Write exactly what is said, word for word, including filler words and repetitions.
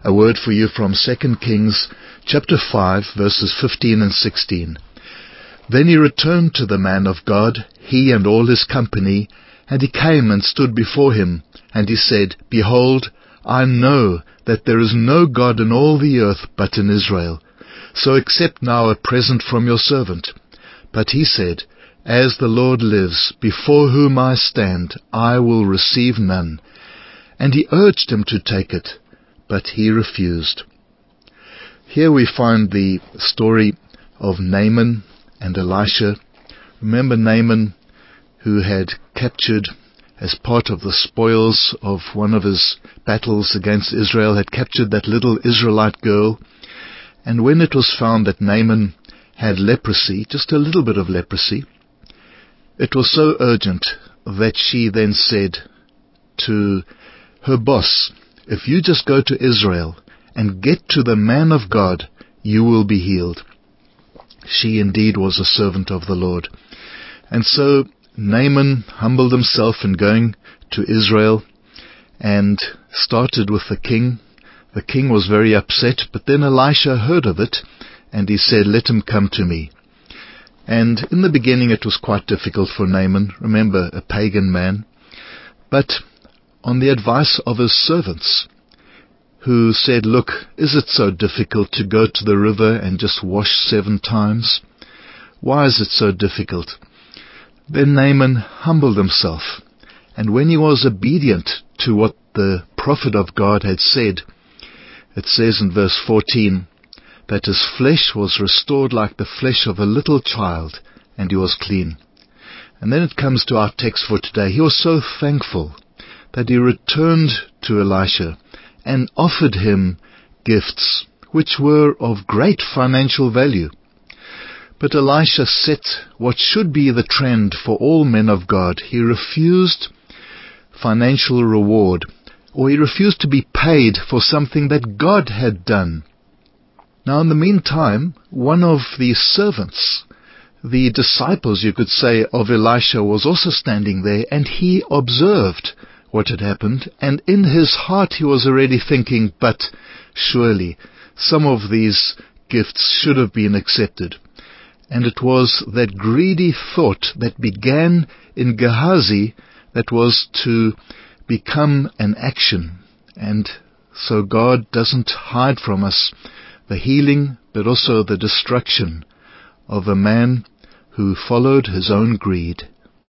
A word for you from Second Kings chapter five, verses fifteen and sixteen. Then he returned to the man of God, he and all his company, and he came and stood before him, and he said, Behold, I know that there is no God in all the earth but in Israel. So accept now a present from your servant. But he said, As the Lord lives, before whom I stand, I will receive none. And he urged him to take it, but he refused. Here we find the story of Naaman and Elisha. Remember Naaman, who had captured, as part of the spoils of one of his battles against Israel, had captured that little Israelite girl. And when it was found that Naaman had leprosy, just a little bit of leprosy, it was so urgent that she then said to her boss, If you just go to Israel and get to the man of God, you will be healed. She indeed was a servant of the Lord. And so Naaman humbled himself in going to Israel and started with the king. The king was very upset, but then Elisha heard of it, and he said, Let him come to me. And in the beginning it was quite difficult for Naaman, remember, a pagan man. But on the advice of his servants, who said, Look, is it so difficult to go to the river and just wash seven times? Why is it so difficult? Then Naaman humbled himself, and when he was obedient to what the prophet of God had said, it says in verse fourteen, that his flesh was restored like the flesh of a little child, and he was clean. And then it comes to our text for today. He was so thankful that he returned to Elisha and offered him gifts which were of great financial value. But Elisha set what should be the trend for all men of God. He refused financial reward, or he refused to be paid for something that God had done. Now in the meantime, one of the servants, the disciples, you could say, of Elisha was also standing there, and he observed what had happened, and in his heart he was already thinking, but surely some of these gifts should have been accepted. And it was that greedy thought that began in Gehazi that was to become an action. And so God doesn't hide from us the healing, but also the destruction of a man who followed his own greed.